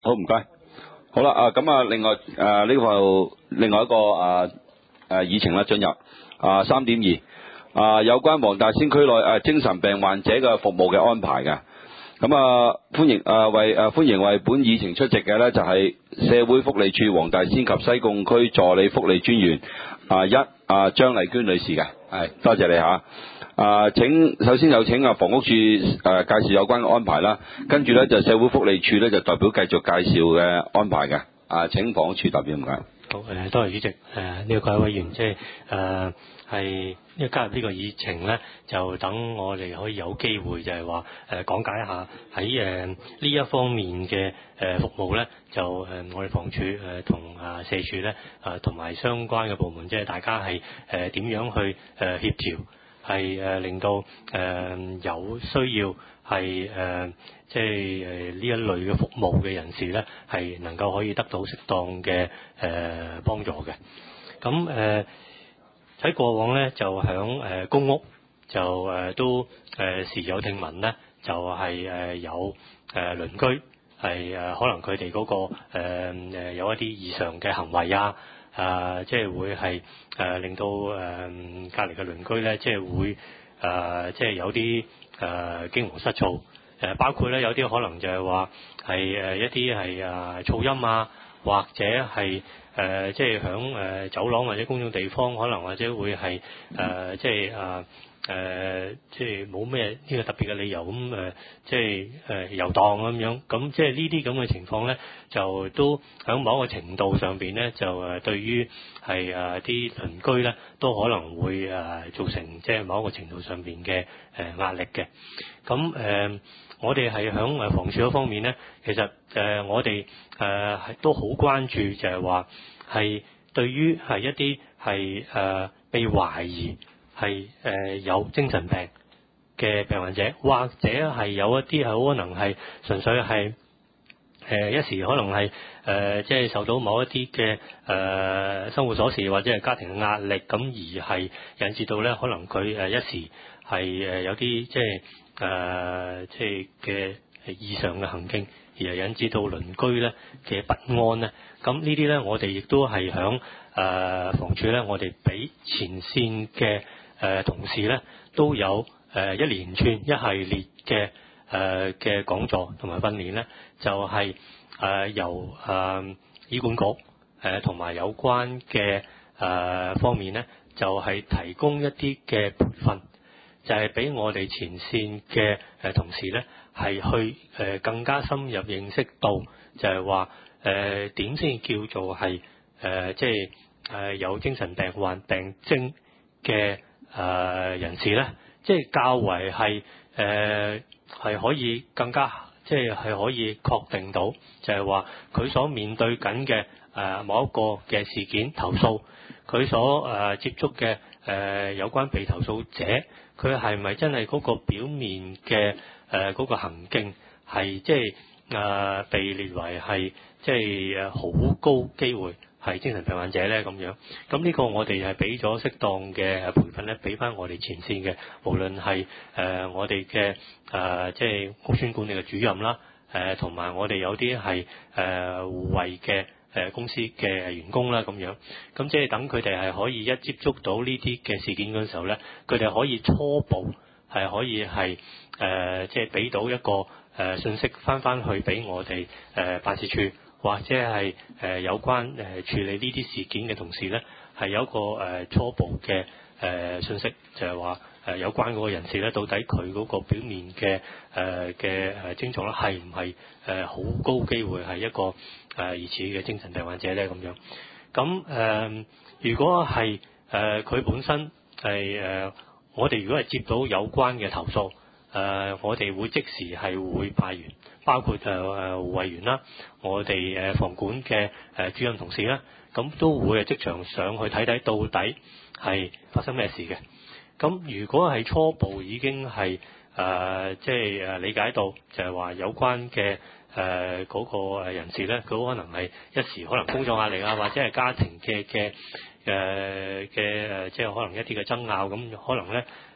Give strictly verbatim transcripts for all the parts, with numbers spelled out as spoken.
好，唔該。好啦，啊咁啊，另外誒呢個另外一個啊誒議程啦，進入啊三點二啊有關黃大仙區內誒精神病患者嘅服務嘅安排嘅。咁啊歡迎誒為誒歡迎為本議程出席嘅呢，就係社會福利署黃大仙及西貢區助理福利專員啊一啊張麗娟女士嘅，係多謝你嚇。啊請首先有請啊房屋署誒、啊、介紹有關嘅安排啦，跟住呢，就社會福利署呢，就代表繼續介紹嘅安排嘅。啊請房屋署代表唔該。 好誒，多謝主席。誒、呃、呢、這個各位委員，即係誒係因為加入呢個議程咧，就等我哋可以有機會就係話誒講解一下喺誒呢一方面嘅誒、呃、服務咧，就誒、呃、我哋房署誒同啊社署咧啊同埋相關嘅部門，即係大家係誒點樣去誒、呃、協調，係誒、呃、令到誒、呃、有需要係誒。呃即係誒呢一類嘅服務嘅人士咧，係能夠可以得到適當嘅誒、呃、幫助嘅。咁誒喺過往咧，就響誒、呃、公屋就誒、呃、都誒、呃、時有聽聞咧，就係、是、誒、呃、有誒、呃、鄰居係誒、呃、可能佢哋嗰個誒、呃、有一啲異常嘅行為啊，啊、呃、即係會係誒、呃、令到誒、呃、隔離嘅鄰居咧，即係會誒、呃、即係有啲誒、呃、驚惶失措。誒包括咧有啲可能就係話係誒一啲係啊噪音啊，或者係誒即係響誒走廊或者公眾地方，可能或者會係誒即係啊誒即係冇咩呢個特別嘅理由咁誒即係誒遊蕩咁樣，咁即係呢啲咁嘅情況咧，就都喺某一個程度上邊咧，就誒對於係誒啲鄰居咧，都可能會誒造成即係某一個程度上邊嘅誒壓力嘅。咁誒。我哋係響誒房署嗰方面咧，其實誒、呃、我哋誒係都好關注，就係話係對於係一啲係誒被懷疑係誒、呃、有精神病嘅病患者，或者係有一啲係可能係純粹係誒、呃、一時可能係誒即係受到某一啲嘅誒生活瑣事或者係家庭嘅壓力，咁而係引致到咧可能佢誒一時係誒有啲即係。誒、呃，即係嘅異常嘅行徑，而係引致到鄰居咧嘅不安咧。咁呢啲咧，我哋亦都係響誒房署咧，我哋俾前線嘅誒、呃、同事咧，都有誒、呃、一連串一系列嘅誒嘅講座同埋訓練咧，就係、是、誒、呃、由誒、呃、醫管局誒同埋有關嘅誒、呃、方面咧，就係、是、提供一啲嘅培訓。就係俾我哋前線嘅誒同事咧，係去誒更加深入認識到，就係話誒點先叫做係誒即係誒有精神病患病徵嘅誒人士咧，即係較為係誒係可以更加即係係可以確定到，就係話佢所面對緊嘅誒某一個嘅事件投訴，佢所誒接觸嘅誒有關被投訴者。佢係咪真係嗰個表面嘅誒嗰個行徑係即係誒被列為係即係誒好高機會係精神病患者咧咁樣？咁呢個我哋係俾咗適當嘅培訓咧，俾翻我哋前線嘅，無論係誒、呃、我哋嘅誒即係屋邨管理嘅主任啦，誒同埋我哋有啲係誒護衛嘅。誒公司嘅員工啦咁樣，咁即係等佢哋係可以一接觸到呢啲嘅事件嗰陣時候咧，佢哋可以初步係可以係誒即係俾到一個誒、呃、信息翻翻去俾我哋誒、呃、辦事處或者係誒、呃、有關誒、呃、處理呢啲事件嘅同事咧，係有一個誒、呃、初步嘅誒、呃、信息，就係話誒有關嗰個人士咧，到底佢嗰個表面嘅誒嘅誒症狀咧，係唔係誒好高機會係一個誒疑似嘅精神病患者咧咁樣？咁誒、呃，如果係誒佢本身係誒、呃，我哋如果係接到有關嘅投訴，誒、呃，我哋會即時係會派員，包括誒誒護衛員啦，我哋誒房管嘅誒主任同事啦，咁都會係即場上去睇睇到底係發生咩事嘅。咁如果係初步已經係誒即係誒理解到，就係話有關嘅誒嗰個人士咧，佢可能係一時可能工作壓力啊，或者係家庭嘅嘅誒嘅誒，即係可能一啲嘅爭拗，咁可能咧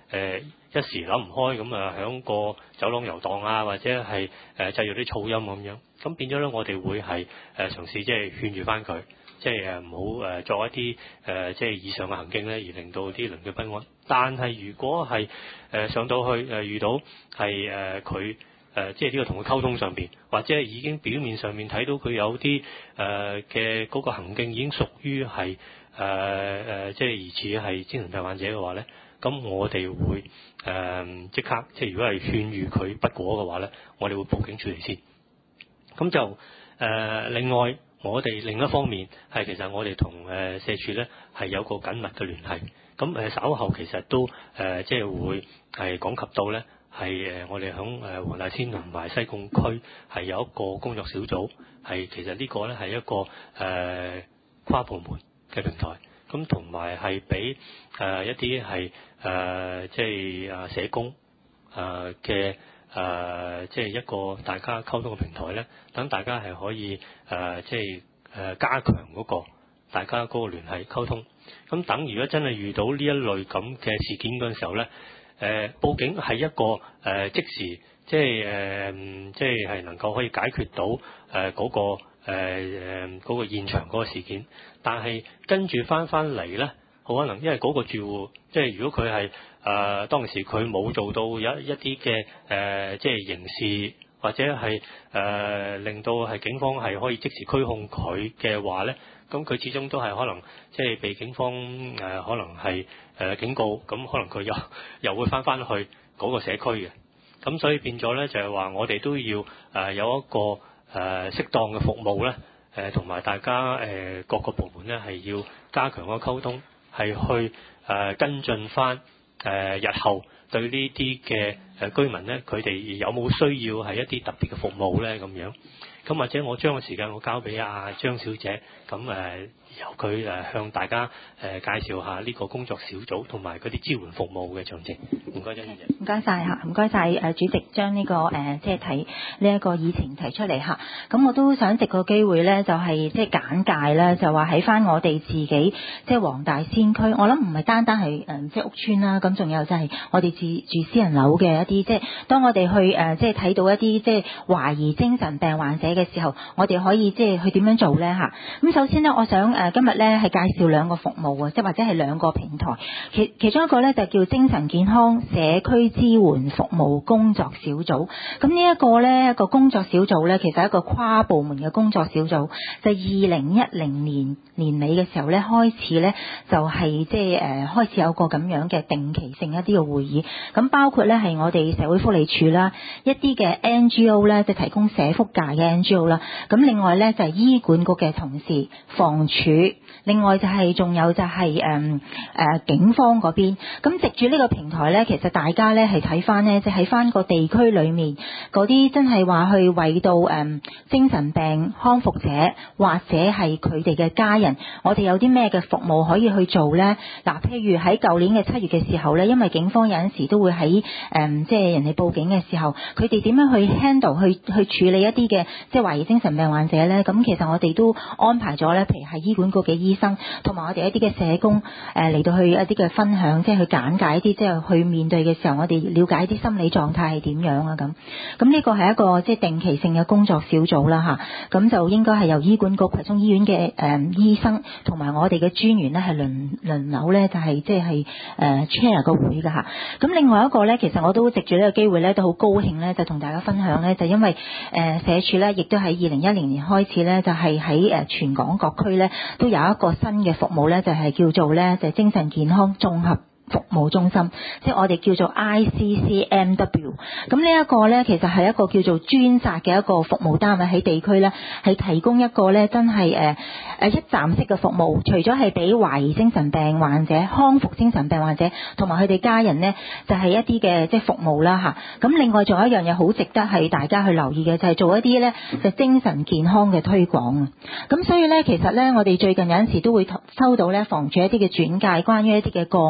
誒一時諗唔開咁啊，響個走廊遊蕩啊，或者係誒製造啲噪音咁樣，咁變咗咧，我哋會係誒嘗試即係勸住翻佢，即係誒唔好誒作一啲誒即係以上嘅行徑咧，而令到啲鄰居不安。但係如果係誒上到去誒遇到係誒佢誒即係呢個同佢溝通上邊，或者係已經表面上面睇到佢有啲誒嘅嗰個行徑已經屬於係誒誒即係疑似係精神病患者嘅話咧，咁我哋會誒即、呃、刻即係如果係勸喻佢不果嘅話咧，我哋會報警處理先。咁就誒、呃、另外我哋另一方面係其實我哋同誒社署咧係有個緊密嘅聯繫。咁誒稍後其實都誒、呃、即係會係講及到咧係誒我哋響誒黃大仙同埋西貢區係有一個工作小組，係其實呢個咧係一個誒、呃、跨部門嘅平台。咁同埋係俾誒一啲係誒即係啊社工誒嘅誒即係一個大家溝通嘅平台咧，等大家係可以誒即係誒加強嗰個大家嗰個聯繫溝通。咁等如果真係遇到呢一類咁嘅事件嗰陣時候咧，誒、呃、報警係一個誒、呃、即時即係誒即係係能夠可以解決到誒嗰、呃嗰個誒誒嗰個現場嗰個事件。但係跟住翻翻嚟咧，好可能因為嗰個住戶，即係如果佢係誒當時佢冇做到有一啲嘅誒即係刑事或者係誒、呃、令到係警方係可以即時驅控佢嘅話咧，咁佢始終都係可能即係被警方誒、呃、可能係誒、呃、警告，咁可能佢又又會翻翻去嗰個社區嘅。咁所以變咗咧就係話我哋都要誒、呃、有一個誒、呃、適當嘅服務咧。誒同埋大家誒、呃、各個部門咧係要加強個溝通，係去誒、呃、跟進翻誒、呃、日後對呢啲嘅誒居民咧，佢哋有冇需要係一啲特別嘅服務咧咁樣。咁或者我將個時間我交俾阿張小姐，咁誒、呃、由佢誒向大家誒、呃、介紹下呢個工作小組同埋嗰啲支援服務嘅詳情。唔該張小姐。 唔該晒嚇，唔該晒誒主席將呢、這個誒即係提呢一個議程提出嚟嚇。咁我都想藉個機會咧，就係即係簡介啦，就話喺翻我哋自己即係黃大仙區，我諗唔係單單係誒即係屋邨啦，咁仲有就係我哋住住私人樓嘅一啲，即係當我哋去誒即係睇到一啲即係懷疑精神病患者嘅時候，我哋可以即係去點樣做咧嚇？咁首先呢，我想誒今日咧係介紹兩個服務啊，即係或者係兩個平台。其其中一個咧就叫精神健康社區支援服務工作小組。咁呢一個咧一個工作小組咧，其實係一個跨部門嘅工作小組，就二零一零年年尾嘅時候咧開始咧就係即係誒開始有個咁樣嘅定期性一啲嘅會議。咁包括咧係我哋社會福利署啦，一啲嘅 N G O 咧即係提供社福界嘅 N G O 啦。咁另外咧就係醫管局嘅同事、房署，另外就係仲有就係誒誒警方嗰邊。咁藉住呢個平台咧，其實大家咧係睇翻咧，即係喺翻個地區裏面嗰啲真係話去為到誒、嗯、精神病康復者或者係佢哋嘅家人，我哋有啲咩嘅服務可以去做咧？嗱，譬如喺舊年嘅七月嘅時候咧，因為警方有陣時都會喺誒、嗯、即係人哋報警嘅時候，佢哋點樣去 handle 去去處理一啲嘅即係懷疑精神病患者咧？咁其實我哋都安排咗咧，譬如係醫管局嘅醫生同埋我哋一啲嘅社工誒嚟到去一啲嘅分享，即係去簡介一啲即係去面對嘅時候，我哋了解啲心理狀態係點樣啊咁。咁呢個係一個即係定期性嘅工作小組啦嚇，咁就應該係由醫管局葵涌醫院嘅誒、嗯、醫生同埋我哋嘅專員咧係輪輪流咧就係即係誒 chair 個會㗎嚇。咁另外一個咧，其實我都藉住呢個機會咧都好高興咧，就同大家分享咧，就因為誒、呃、社署咧亦都喺二零一零年開始咧，就係喺誒全港各區咧都有一個新嘅服務咧，就係、是、叫做咧就係、是、精神健康綜合服務中心，即係我哋叫做 I C C M W。咁呢一個呢，其實係一個叫做專責嘅一個服務單位喺地區呢，係提供一個呢真係誒誒一站式嘅服務。除咗係俾懷疑精神病患者、康復精神病患者同埋佢哋家人呢，就係、是、一啲嘅即係服務啦嚇。咁另外仲有一樣嘢好值得係大家去留意嘅，就係、是、做一啲呢就是、精神健康嘅推廣啊。咁所以呢，其實呢，我哋最近有陣時都會收到呢房署一啲嘅轉介，關於一啲嘅個案呢。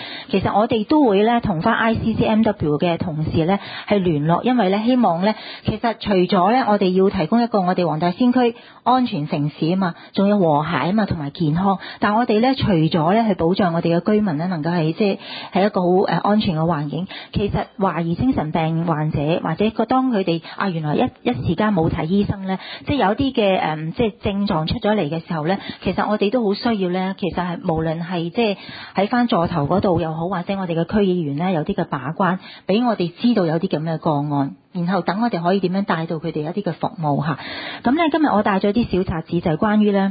其實我哋都會咧同翻 I C C M W 嘅同事咧係聯絡，因為咧希望咧其實除咗咧我哋要提供一個我哋黃大仙區安全城市啊嘛，仲有和諧啊嘛，同埋健康。但我哋咧除咗咧去保障我哋嘅居民咧能夠係即係係一個好誒安全嘅環境，其實懷疑精神病患者或者個當佢哋啊原來一一時間冇睇醫生咧，即係有啲嘅誒即係症狀出咗嚟嘅時候咧，其實我哋都好需要咧，其實係無論係即係喺翻座頭嗰度又好，或者我哋嘅區議員咧有啲嘅把關，俾我哋知道有啲咁嘅個案，然後等我哋可以點樣帶到佢哋一啲嘅服務嚇。咁咧今日我帶咗啲小冊子就係關於咧。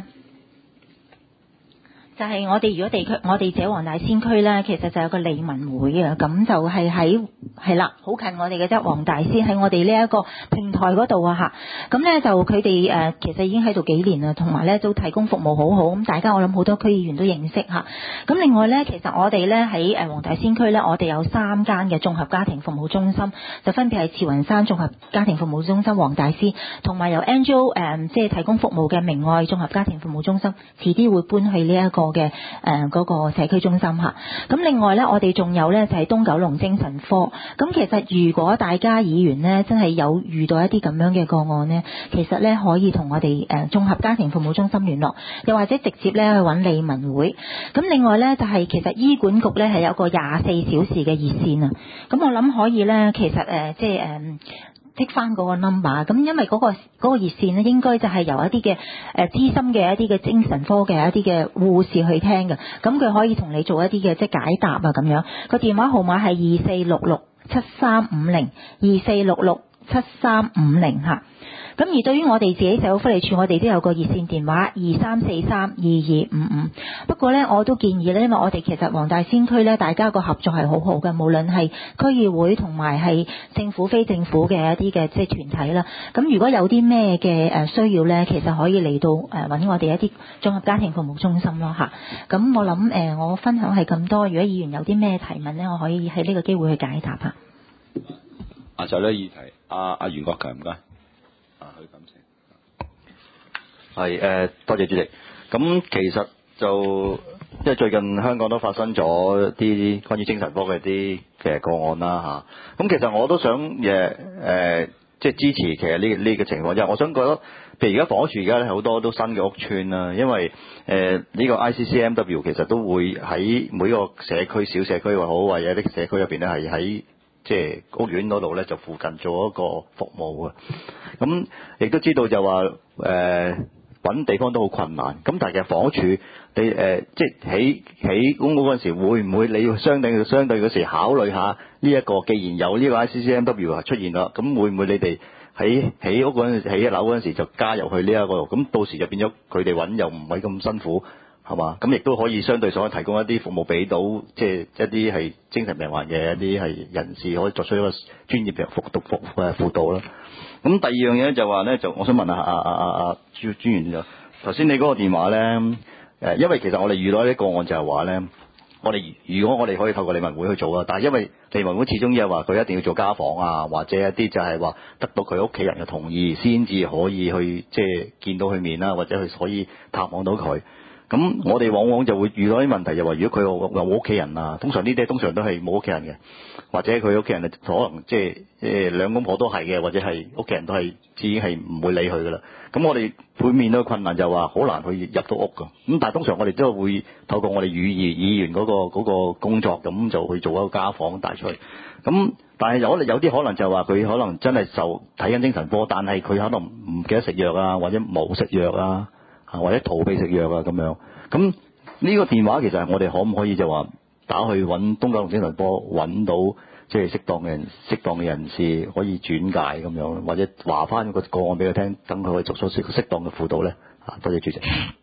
就係我哋如果地區，我哋這黃大仙區咧，其實就有個利民會啊，咁就係喺係啦，好近我哋嘅啫，黃大仙喺我哋呢一個平台嗰度啊嚇。咁咧就佢哋誒其實已經喺度幾年啦，同埋咧都提供服務好好，咁大家我諗好多區議員都認識嚇。咁另外咧，其實我哋咧喺誒黃大仙區咧，我哋有三間嘅綜合家庭服務中心，就分別係慈雲山綜合家庭服務中心黃大仙，同埋由 N G O 誒即係提供服務嘅明愛綜合家庭服務中心，遲啲會搬去呢一個嘅誒嗰個社區中心嚇。咁另外咧，我哋仲有咧就係東九龍精神科。咁其實如果大家議員咧真係有遇到一啲咁樣嘅個案咧，其實咧可以同我哋誒綜合家庭服務中心聯絡，又或者直接咧去揾利民會。咁另外咧就係其實醫管局咧係有個廿四小時嘅熱線啊。咁我諗可以咧，其實誒即係誒。剔翻嗰個 number， 咁因為嗰、嗰個嗰、嗰個熱線咧，應該就係由一啲嘅誒資深嘅一啲嘅精神科嘅一啲嘅護士去聽嘅，咁佢可以同你做一啲嘅即係解答啊咁樣。個電話號碼係二四六六七三五零二四六六七三五零嚇。咁而對於我哋自己社會福利處，我哋都有個熱線電話二三四三二二五五。不過呢，我都建議呢，因為我哋其實黃大仙區呢，大家個合作係好好嘅，無論係區議會同埋係政府、非政府嘅一啲嘅即係團體啦。咁如果有啲咩嘅誒需要呢，其實可以嚟到誒揾我哋一啲綜合家庭服務中心咯嚇。咁我諗誒，我分享係咁多。如果議員有啲咩提問呢，我可以喺呢個機會去解答嚇。 啊，就呢議題，阿阿袁國強唔該。啊，佢感謝。 係誒、呃，多謝主席。咁其實就因為最近香港都發生咗啲關於精神科嘅啲嘅個案啦嚇。咁其實我都想誒誒、呃，即係支持其實呢呢個情況，因為我想覺得，譬如而家房屋署而家咧好多都新嘅屋邨啦，因為誒呢、呃這個 I C C M W 其實都會喺每個社區、小社區又好，或者啲社區入邊咧係喺即係屋苑嗰度咧，就附近做一個服務嘅。咁亦都知道就話誒揾地方都好困難。咁但係其實房屋署你誒、呃、即係起起公屋嗰陣時，會唔會你要相對相對嗰時考慮下呢、這、一個？既然有呢個 I C C M W 出現啦，咁會唔會你哋喺起屋嗰陣時、起一樓嗰陣時就加入去呢一個度？咁到時就變咗佢哋揾又唔係咁辛苦。係嘛？咁亦都可以相對上提供一啲服務俾到，即係一啲係精神病患嘅一啲係人士，可以作出一個專業嘅輔讀服誒輔導啦。咁第二樣嘢就話咧，就我想問下阿阿阿阿朱專員就頭先你嗰個電話咧誒，因為其實我哋遇到一啲個案就係話咧，我哋如果我哋可以透過利民會去做啦，但係因為利民會始終又話佢一定要做家訪啊，或者一啲就係話得到佢屋企人嘅同意先至可以去即係見到佢面啦，或者佢可以探望到佢。咁我哋往往就會遇到啲問題，就話如果佢有冇屋企人啊，通常呢啲通常都係冇屋企人嘅，或者佢屋企人可能即係誒兩公婆都係嘅，或者係屋企人都係已經係唔會理佢噶啦。咁我哋會面對困難就話好難去入到屋噶。咁但係通常我哋都會透過我哋議議議員嗰個嗰個工作，咁就去做一個家訪帶出去。咁但係有有啲可能就話佢可能真係受睇緊精神科，但係佢可能唔記得食藥啊，或者冇食藥啊。或者逃避食藥啊咁樣，咁呢個電話其實係我哋可唔可以就話打去揾東九龍精神科揾到即係適當嘅人、適當嘅人士可以轉介咁樣，或者話翻個個案俾佢聽，等佢可以作出適適當嘅輔導咧。啊，多謝主席。誒，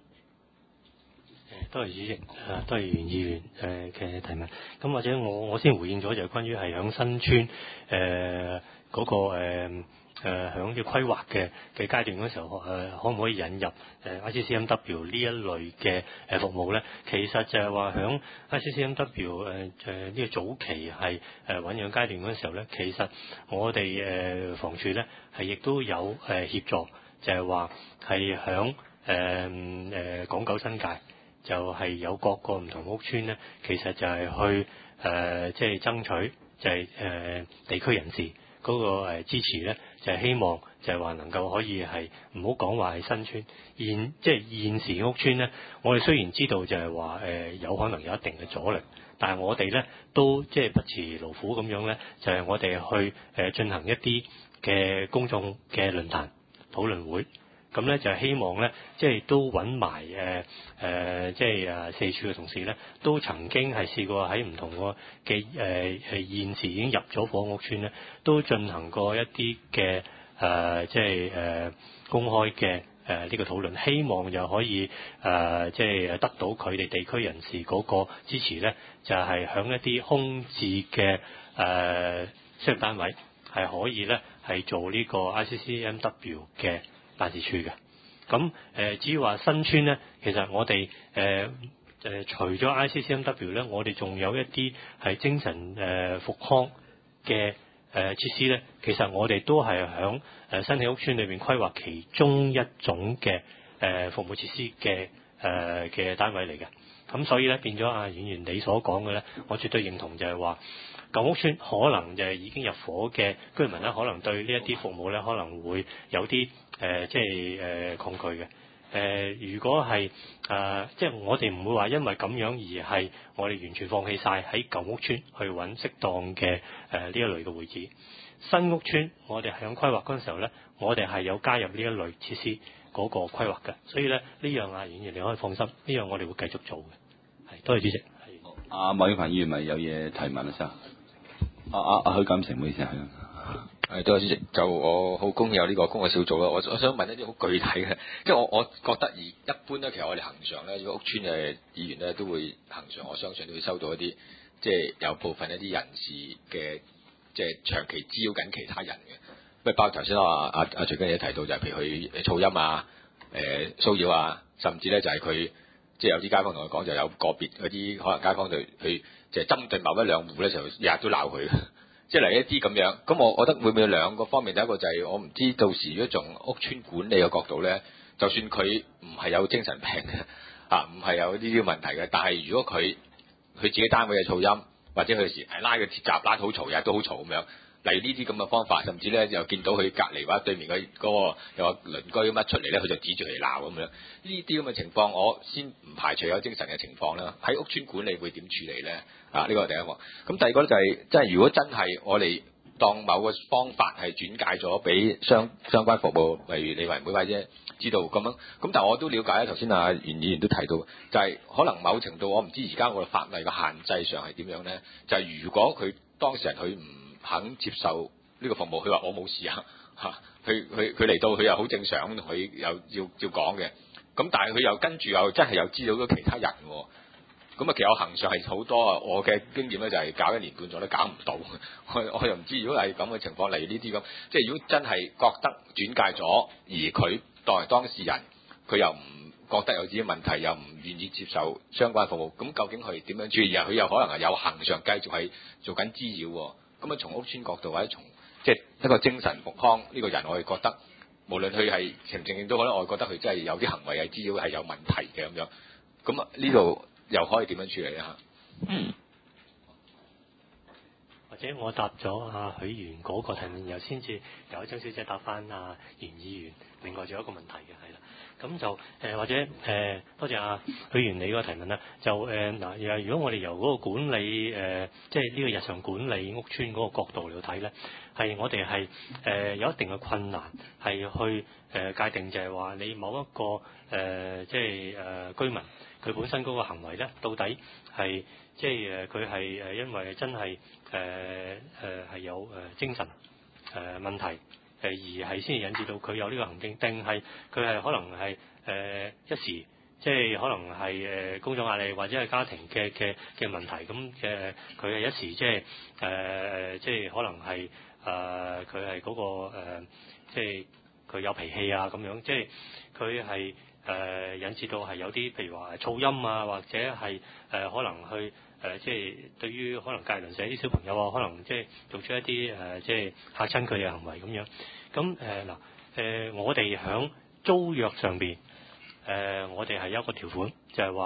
多謝主席，誒，多謝袁議員誒嘅提問。咁或者我我先回應咗就係關於係響新村誒嗰個誒。誒響啲規劃嘅嘅階段嗰時候，誒、呃、可唔可以引入誒 I C C M W 呢一類嘅誒服務咧？其實就係話響 I C C M W 誒誒呢個早期係誒醞釀階段嗰時候咧，其實我哋誒、呃、房署咧係亦都有誒協助，就係話係響誒誒港九新界就係有各個唔同屋邨咧，其實就係去誒即係爭取就係、是、誒、呃、地區人士嗰個誒支持咧，就係、是、希望就係話能夠可以係唔好講話係新村現即係、就是、現時嘅屋邨咧，我哋雖然知道就係話誒有可能有一定嘅阻力，但係我哋咧都即係不辭勞苦咁樣咧，就係、是、我哋去誒進行一啲嘅公眾嘅論壇討論會。咁咧就希望咧，即係都揾埋誒誒，即係誒四處嘅同事咧，都曾經係試過喺唔同個嘅誒誒現時已經入咗伙屋邨咧，都進行過一啲嘅誒，即係誒、呃、公開嘅誒呢個討論，希望就可以誒、呃、即係得到佢哋地區人士嗰個支持咧，就係、是、響一啲空置嘅誒商業單位係可以咧係做呢個 I C C M W 嘅辦事處嘅。咁誒至於話新村咧，其實我哋誒誒除咗 I C C M W 咧，我哋仲有一啲係精神誒、呃、復康嘅誒、呃、設施咧。其實我哋都係響誒新起屋邨裏邊規劃其中一種嘅誒、呃、服務設施嘅誒嘅單位嚟嘅。咁所以咧變咗啊，演員你所講嘅咧，我絕對認同就係話。舊屋邨可能就係已經入伙嘅居民咧，可能對呢一啲服務咧可能會有啲誒、呃、即係誒、呃、抗拒嘅。誒、呃、如果係誒、呃、即係我哋唔會話因為咁樣而係我哋完全放棄晒喺舊屋邨去揾適當嘅誒呢一類嘅會址。新屋邨我哋喺規劃嗰陣時候咧，我哋係有加入呢一類設施嗰個規劃嘅。所以咧呢樣啊，演員你可以放心，呢樣我哋會繼續做嘅。係，多謝主席。 阿麥永凡議員咪有嘢提問啊？先。阿阿阿許錦成，唔好意思啊。 係，多謝主席。就我好恭喜有呢個公愛小組啦。我我想問一啲好具體嘅，即係我我覺得而一般咧，其實我哋行常咧，如果屋邨嘅議員咧都會行常，我相信都會收到一啲即係有部分一啲人士嘅即係長期滋擾緊其他人嘅。咁包括頭先阿阿阿徐經理提到就係譬如佢噪音啊、誒、呃、騷擾啊，甚至咧就係佢即係有啲街坊同佢講，就有個別嗰啲可能街坊就去就係針對某一兩戶咧，就日日都鬧佢。即係嚟一啲咁樣，咁我覺得會唔會有兩個方面？第一個就係我唔知到時如果從屋邨管理嘅角度咧，就算佢唔係有精神病嘅，啊唔係有呢啲問題嘅，但係如果佢佢自己單位嘅噪音，或者佢時係拉個鐵閘拉得好嘈，日日都好嘈咁樣，例如呢啲咁嘅方法，甚至咧又見到佢隔離或者對面嘅嗰個有個鄰居咁一出嚟咧，佢就指住佢鬧咁樣。呢啲咁嘅情況，我先唔排除有精神嘅情況啦。喺屋邨管理會點處理咧？啊，呢個係第一個。咁第二個咧就係、是，即係如果真係我哋當某個方法係轉介咗俾相相關服務，例如你維會或者知道咁樣。咁但係我都了解咧，頭先阿袁議員都提到，就係、是、可能某程度我唔知而家我哋法例嘅限制上係點樣咧？就係、是、如果佢當事人佢唔肯接受呢個服務，佢話我冇事啊，嚇，佢佢佢嚟到佢又好正常，佢又要照講嘅。咁但係佢又跟住又真係又知道咗其他人喎。咁啊，其實我行上係好多啊！我嘅經驗咧就係搞一年半載都搞唔到，我我又唔知如果係咁嘅情況，例如呢啲咁，即係如果真係覺得轉介咗，而佢作為當事人，佢又唔覺得有自己問題，又唔願意接受相關服務，咁究竟佢點樣處理？佢又可能係有行上繼續係做緊滋擾喎。咁啊，從屋邨角度或者從即係一個精神復康呢個人，我哋覺得無論佢係承唔承認都好啦，我覺得佢真係有啲行為係滋擾係有問題嘅咁樣。咁啊，呢度又可以點樣處理咧？嚇，嗯， 或者我答咗阿許議員嗰個提問，然後先至由張小姐答翻阿袁議員。另外仲有一個問題嘅，係啦，咁就誒、呃、或者誒、呃、多謝阿許議員你嗰個提問啦。就誒嗱，呃、如果我哋由嗰個管理誒，即係呢個日常管理屋邨嗰個角度嚟睇咧，係我哋係誒有一定嘅困難，係去誒、呃、界定就係話你某一個誒、呃、即係誒、呃、居民佢本身嗰個行為咧，到底係即係誒佢係誒因為真係誒誒係有誒精神誒、呃、問題。誒而係先至引致到佢有呢個行徑，定係佢係可能係誒、呃、一時，即係可能係誒工作壓力或者係家庭嘅嘅嘅問題，咁嘅佢係一時即係誒、呃、即係可能係誒佢係嗰個、呃、即係佢有脾氣啊咁樣，即係佢係誒引致到係有啲譬如話噪音啊，或者係誒、呃、可能去。誒、呃，即係對於可能隔鄰舍啲小朋友啊，可能即係做出一啲誒、呃，即係嚇親佢嘅行為咁樣。咁誒嗱，誒我哋喺租約上邊，誒、呃、我哋係有一個條款，就係話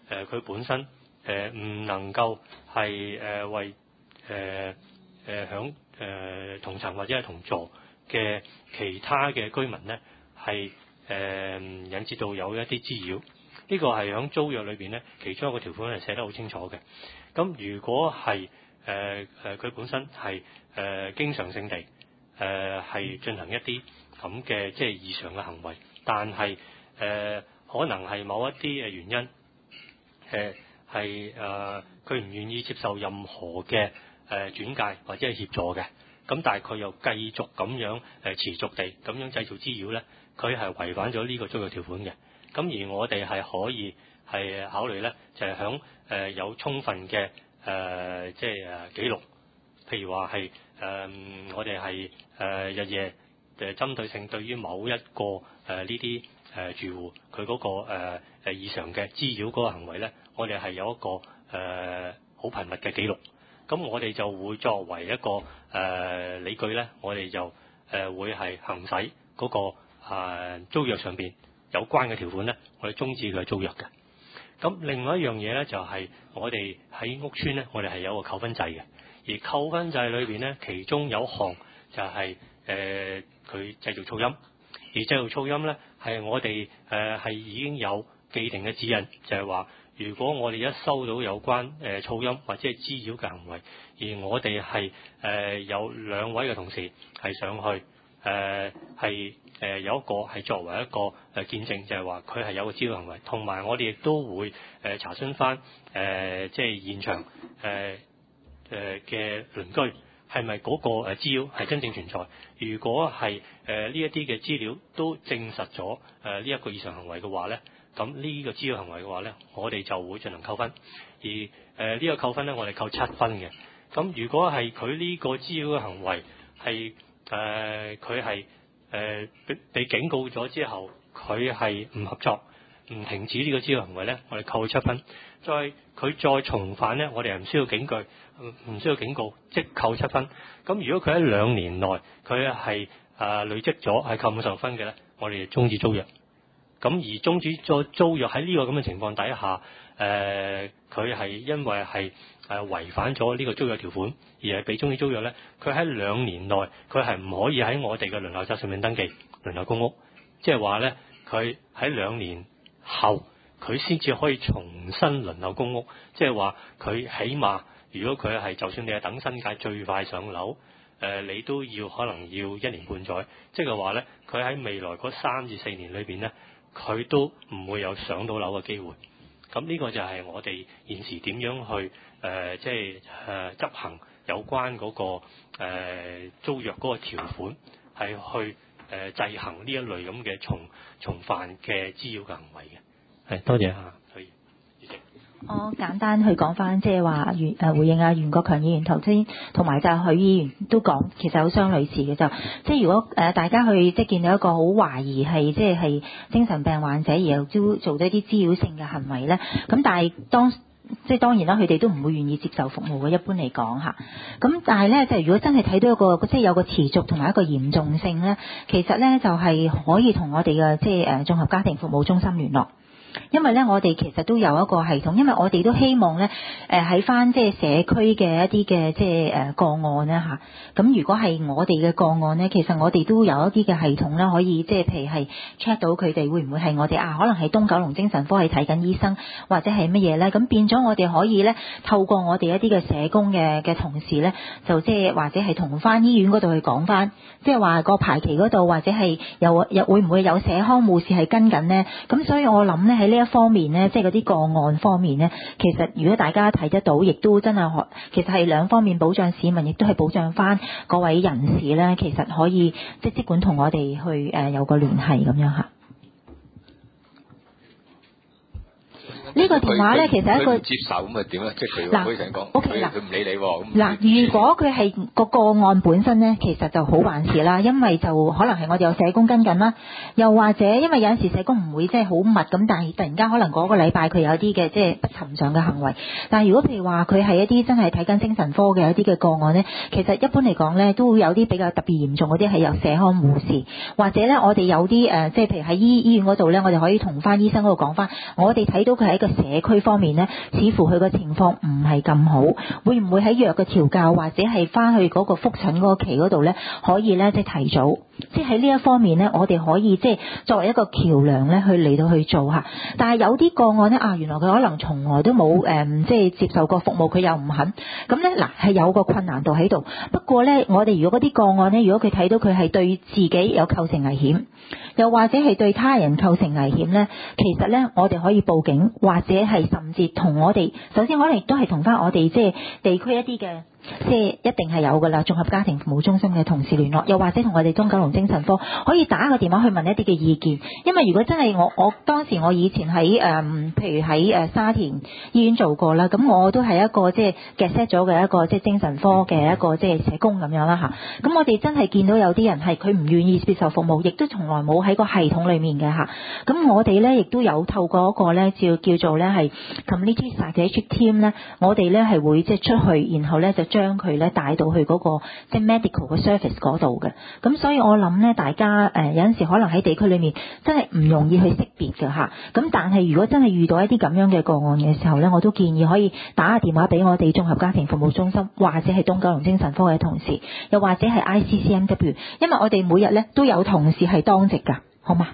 誒佢本身誒唔能夠係誒為誒誒響誒同層或者係同座嘅其他嘅居民咧係誒引致到有一啲滋擾。呢個係響租約裏邊咧，其中一個條款係寫得好清楚嘅。咁如果係誒誒佢本身係誒、呃、經常性地誒係、呃、進行一啲咁嘅即係異常嘅行為，但係誒、呃、可能係某一啲嘅原因誒係誒佢唔願意接受任何嘅誒、呃、轉介或者係協助嘅，咁但係佢又繼續咁樣誒、呃、持續地咁樣製造滋擾咧，佢係違反咗呢個租約條款嘅。咁而我哋係可以係考慮咧，就係響誒有充分嘅誒、呃、即係誒記錄，譬如話係誒我哋係誒日夜誒針對性對於某一個誒呢啲誒住戶佢嗰個誒誒、呃、異常嘅滋擾嗰個行為咧，我哋係有一個誒好、呃、頻密嘅記錄。咁我哋就會作為一個誒、呃、理據咧，我哋就誒、呃、會係行使嗰、那個、呃、租約上邊有關嘅條款咧，我哋終止佢嘅租約嘅。咁另外一樣嘢咧，就係、是、我哋喺屋邨咧，我哋係有個扣分制嘅。而扣分制裏邊咧，其中有一項就係誒佢製造噪音。而製造噪音咧，係我哋誒係已經有既定嘅指引，就係、是、話，如果我哋一收到有關誒、呃、噪音或者係滋擾嘅行為，而我哋係誒有兩位嘅同事係上去。誒係誒有一個係作為一個誒見證，就係話佢係有個滋擾行為，同埋我哋亦都會誒、呃、查詢翻誒即係現場誒誒嘅鄰居係咪嗰個誒滋擾係真正存在？如果係誒呢一啲嘅資料都證實咗誒呢一個異常行為嘅話咧，咁呢個滋擾行為嘅話咧，我哋就會進行扣分，而誒呢、呃這個扣分咧，我哋扣七分嘅。咁如果係佢呢個滋擾嘅行為係誒佢係誒被被警告咗之後，佢係唔合作、唔停止呢個滋擾行為咧，我哋扣七分。再佢再重犯咧，我哋係唔需要警告，唔需要警告，即扣七分。咁如果佢喺兩年內佢係誒累積咗係扣五十分嘅咧，我哋就終止租約。咁而終止咗租約喺呢個咁嘅情況底下，誒佢係因為係誒違反咗呢個租約條款，而係被終止租約咧，佢喺兩年內佢係唔可以喺我哋嘅輪候冊上面登記輪候公屋，即係話咧佢喺兩年後佢先至可以重新輪候公屋，即係話佢起碼如果佢係就算你係等新界最快上樓，誒、呃、你都要可能要一年半載，即係話咧佢喺未來嗰三至四年裏邊咧，佢都唔會有上到樓嘅機會。咁呢個就係我哋現時點樣去誒、呃，即係誒、呃、執行有關嗰、那個、呃、租約嗰個條款，係去誒、呃、制衡呢一類咁嘅重重犯嘅滋擾嘅行為嘅。係，多謝嚇，可以。 我簡單去講翻，即係話袁誒回應阿袁國強議員頭先，同埋就係許議員都講，其實好相類似嘅就，即係如果誒、呃、大家去即係見到一個好懷疑係即係係精神病患者而又都做咗一啲滋擾性嘅行為咧，咁但係當即係當然啦，佢哋都唔會願意接受服務嘅，一般嚟講嚇。咁但係咧，就如果真係睇到一個即係有個持續同埋一個嚴重性咧，其實咧就係、是、可以同我哋嘅即係誒綜合家庭服務中心聯絡。因為咧，我哋其實都有一個系統，因為我哋都希望咧，誒喺翻即係社區嘅一啲嘅即係誒個案咧嚇。咁如果係我哋嘅個案咧，其實我哋都有一啲嘅系統啦，可以即係譬如係 check 到佢哋會唔會係我哋啊，可能係東九龍精神科係睇緊醫生，或者係乜嘢咧？咁變咗我哋可以咧，透過我哋一啲嘅社工嘅嘅同事咧，就即係或者係同翻醫院嗰度去講翻，即係話個排期嗰度，或者係有有會唔會有社康護士係跟緊呢？咁所以我諗咧。喺呢一方面呢，即係嗰啲個案方面呢，其實如果大家睇得到，亦都真係其實係兩方面保障市民，亦都係保障翻嗰位人士呢。其實可以即係即管同我哋去誒、呃、有個聯繫咁樣嚇。呢個電話咧，其實一個接受咁咪點咧？即係佢可以成日講，佢佢唔理你喎。 嗱，如果佢係個個案本身咧，其實就好辦事啦，因為就可能係我哋有社工跟緊啦，又或者因為有陣時社工唔會即係好密咁，但係突然間可能嗰個禮拜佢有啲嘅即係不尋常嘅行為。但係如果譬如話佢係一啲真係睇緊精神科嘅一啲嘅個案咧，其實一般嚟講咧都會有啲比較特別嚴重嗰啲係有社康護士，或者咧我哋有啲誒、呃，即係譬如喺醫醫院嗰度咧，我哋可以同翻醫生嗰度講翻，我哋睇到佢係一個社區方面呢，似乎佢個情況唔係咁好，會唔會喺藥嘅調教或者係翻去嗰個覆診嗰個期嗰度呢，可以呢，即係提早，即係喺呢一方面呢，我哋可以即係作為一個橋梁呢，去嚟到去做嚇。但係有啲個案呢，啊，原來佢可能從來都冇誒、嗯，即係接受過服務，佢又唔肯，咁呢，嗱係有個困難度喺度。不過呢，我哋如果嗰啲個案呢，如果佢睇到佢係對自己有構成危險，又或者係對他人構成危險呢，其實呢，我哋可以報警，或者係甚至同我哋，首先可能亦都係同翻我哋即係地區一啲嘅。即係一定係有噶啦，綜合家庭服務中心嘅同事聯絡，又或者同我哋東九龍精神科可以打個電話去問一啲嘅意見。因為如果真係我我當時我以前喺誒、嗯，譬如喺誒沙田醫院做過啦，咁我都係一個即係嘅 set 咗嘅一個即係精神科嘅一個即係社工咁樣啦嚇。咁我哋真係見到有啲人係佢唔願意接受服務，亦都從來冇喺個系統裡面嘅嚇。咁我哋咧亦都有透過一個咧叫叫做咧係 community psychiatric team 咧，我哋咧係會即係出去，然後咧就將佢咧帶到去嗰個即係 medical 嘅 service 嗰度嘅，咁所以我諗咧，大家誒有陣時可能喺地區裏面真係唔容易去識別嘅嚇，咁但係如果真係遇到一啲咁樣嘅個案嘅時候咧，我都建議可以打個電話俾我哋綜合家庭服務中心，或者係東九龍精神科嘅同事，又或者係 I C C M W， 因為我哋每日咧都有同事係當值㗎，好嗎？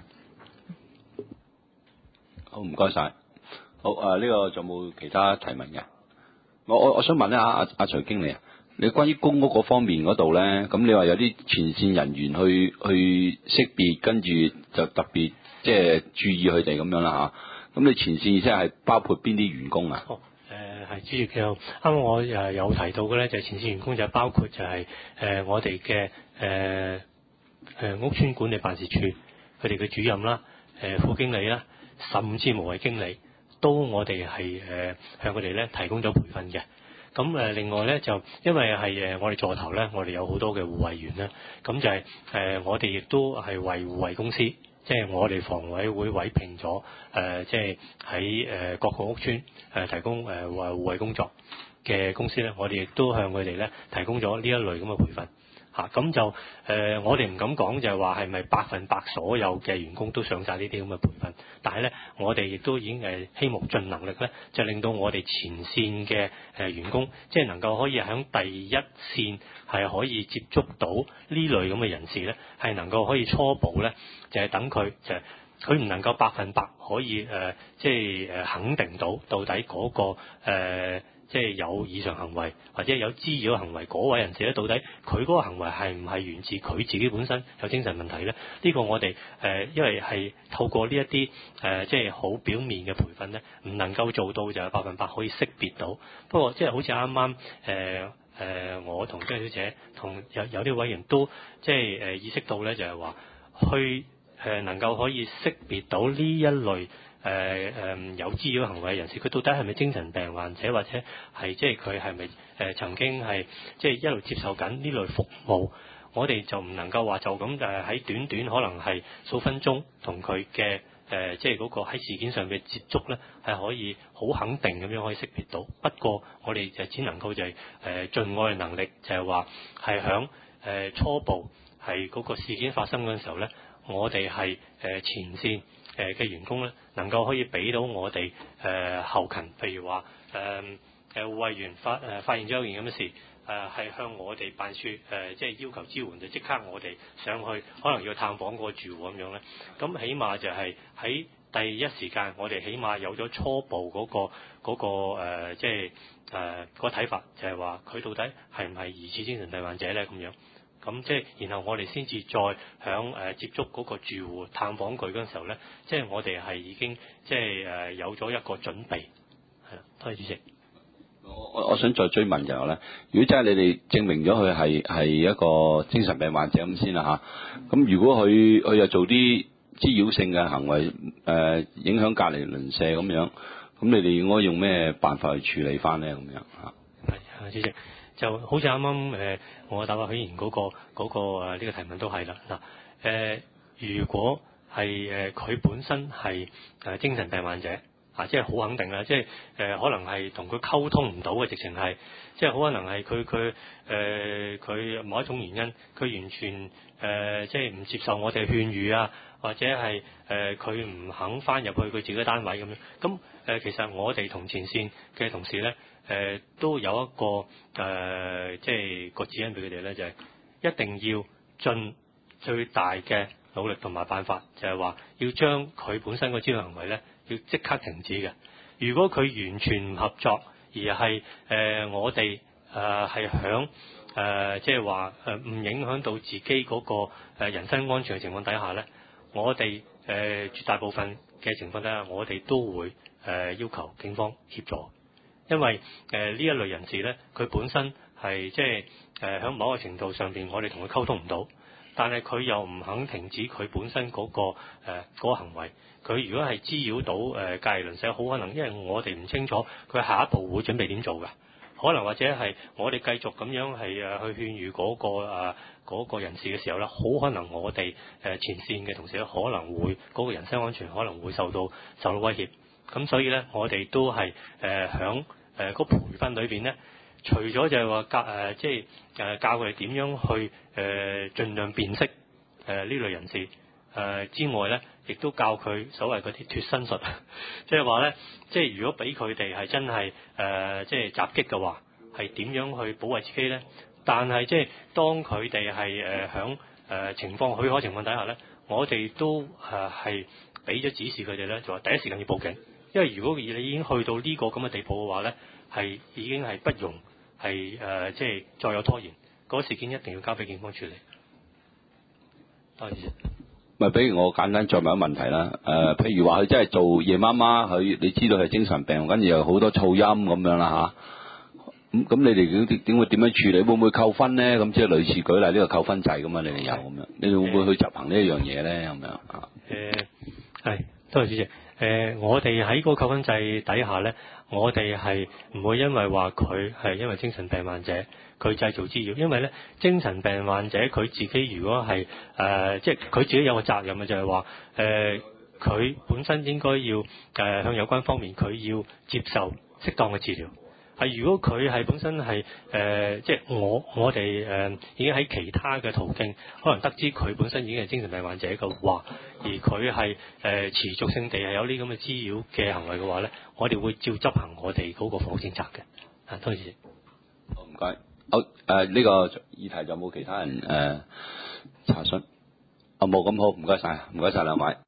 好，唔該晒。好誒，呢、呃這個仲有冇其他提問嘅？我我我想問一下阿阿徐經理啊，你關於公屋嗰方面嗰度咧，咁你話有啲前線人員去去識別，跟住就特別即係注意佢哋咁樣啦嚇。咁你前線即係包括邊啲員工啊？ 哦，誒係主席嘅，啱啱我誒有提到嘅咧，就係前線員工就包括就係、是、誒、呃、我哋嘅誒誒屋邨管理辦事處佢哋嘅主任啦、誒、呃、副經理啦，甚至無謂經理。都我哋係誒向佢哋咧提供咗培訓嘅，咁誒另外咧就因為係誒我哋座頭咧，我哋有好多嘅護衛員咧，咁就係誒我哋亦都係為護衛公司，即係我哋房委會委聘咗誒，即係喺誒各個屋邨誒提供誒護護衛工作嘅公司咧，我哋亦都向佢哋咧提供咗呢一類咁嘅培訓。嚇咁、啊、就誒、呃，我哋唔敢講就係話係咪百分百所有嘅員工都上晒呢啲咁嘅培訓，但係咧，我哋亦都已經誒希望盡能力咧，就令到我哋前線嘅誒、呃、員工，即係能夠可以喺第一線係可以接觸到呢類咁嘅人士咧，係能夠可以初步咧，就係、是、等佢就係佢唔能夠百分百可以誒、呃，即係誒肯定到到底嗰、那個、呃即係有異常行為或者有滋擾行為嗰位人士咧，到底佢嗰個行為係唔係源自佢自己本身有精神問題咧？呢、這個我哋誒、呃、因為係透過呢一啲誒即係好表面嘅培訓咧，唔能夠做到就係百分百可以識別到。不過即係好似啱啱誒誒我同張小姐同有有啲委員都即係誒意識到咧，就係、是、話去誒、呃、能夠可以識別到呢一類。誒誒、呃、有滋擾行為嘅人士，佢到底係咪精神病患者，或者係即係佢係咪誒曾經係即係一路接受緊呢類服務？我哋就唔能夠話就咁誒喺短短可能係數分鐘同佢嘅誒即係嗰個喺事件上嘅接觸咧，係可以好肯定咁樣可以識別到。不過我哋就只能夠就係、是、誒、呃、盡我嘅能力，就係話係響誒初步係嗰個事件發生嗰陣時候咧，我哋係誒前線。誒嘅員工咧，能夠可以俾到我哋誒、呃、後勤，譬如話誒誒護衛員發誒、呃、發現咗一件咁嘅事，誒、呃、係向我哋辦處誒、呃、即係要求支援，就即刻我哋上去，可能要探訪個住戶咁樣咧。咁起碼就係喺第一時間，我哋起碼有咗初步嗰、嗰個嗰、嗰個呃、即係誒、呃嗰個睇法，就係話佢到底係唔係疑似精神病患者咧咁樣。咁即係，然後我哋先至再響誒、呃、接觸嗰個住戶探訪佢嗰陣時候咧，即係我哋係已經即係誒、呃、有咗一個準備，係啦。多謝主席。 我我想再追問就係咧，如果真係你哋證明咗佢係係一個精神病患者咁先啦嚇，咁如果佢佢又做啲滋擾性嘅行為，誒、呃、影響隔離鄰舍咁樣，咁你哋應該用咩辦法去處理翻咧咁樣嚇？ 係啊，主席。就好似啱啱誒我答話許賢嗰個嗰、嗰個誒呢、呃這個提問都係啦嗱誒，如果係誒佢本身係誒、呃、精神病患者啊，即係好肯定啦，即係誒、呃、可能係同佢溝通唔到嘅，直情係即係好可能係佢佢誒佢某一種原因，佢完全誒、呃、即係唔接受我哋勸喻啊， 或者係誒佢唔肯翻入去佢自己嘅單位咁樣。咁誒、呃、其實我哋同前線嘅同事咧，誒、呃、都有一個誒、呃、即係個指引俾佢哋咧，就係、是、一定要盡最大嘅努力同埋辦法，就係、是、話要將佢本身個滋擾行為咧，要即刻停止嘅。如果佢完全唔合作，而係誒、呃、我哋誒係響誒即係話誒唔影響到自己嗰個誒人身安全嘅情況底下咧，我哋誒、呃、絕大部分嘅情況底下，我哋都會誒、呃、要求警方協助，因為誒呢、呃、一類人士咧，佢本身係即係誒響某個程度上邊，我哋同佢溝通唔到，但係佢又唔肯停止佢本身嗰、嗰個誒嗰、呃嗰個行為。佢如果係滋擾到誒隔離鄰舍，好可能因為我哋唔清楚佢下一步會準備點做嘅，可能或者係我哋繼續咁樣係誒去勸喻嗰、嗰個誒嗰、呃嗰個人士嘅時候咧，好可能我哋誒前線嘅同事咧可能會嗰、嗰個人身安全可能會受到受到威脅。咁所以咧，我哋都係誒響誒個培訓裏邊咧，除咗就係話教誒即係誒教佢哋點樣去誒、呃、盡量辨識誒呢、呃、類人士。誒、呃、之外咧，亦都教佢所謂嗰啲脫身術，即係話咧，即係如果俾佢哋係真係誒、呃、即係襲擊嘅話，係點樣去保衞自己咧？但係即係當佢哋係誒響誒情況許可情況底下咧，我哋都誒係俾咗指示佢哋咧，就話第一時間要報警，因為如果你已經去到呢個咁嘅地步嘅話咧，係已經係不容係誒、呃、即係再有拖延，嗰、那個、事件一定要交俾警方處理。多謝。 咪，比如我簡單再問一個問題啦。誒、呃，譬如話佢真係做夜媽媽，佢你知道係精神病，跟住又好多噪音咁樣啦吓。咁咁你哋點點會點樣處理？會唔會扣分咧？咁即係類似舉例呢個扣分制咁啊？你哋有咁樣，你哋會唔會去執行呢一樣嘢咧？咁樣啊？ 誒係，多謝主席。誒、呃，我哋喺個扣分制底下咧，我哋係唔會因為話佢係因為精神病患者，佢製造滋擾，因為咧精神病患者佢自己如果係誒、呃，即係佢自己有個責任嘅，就係話誒，佢、呃、本身應該要誒、呃、向有關方面佢要接受適當嘅治療。係如果佢係本身係誒、呃，即係我我哋誒、呃、已經喺其他嘅途徑可能得知佢本身已經係精神病患者嘅話，而佢係誒持續性地係有呢咁嘅滋擾嘅行為嘅話咧，我哋會照執行我哋嗰個防護政策嘅。啊，多謝。 好，唔該。好誒，呢個議題有冇其他人誒、呃、查詢？啊冇，咁好，唔該晒，唔該晒兩位。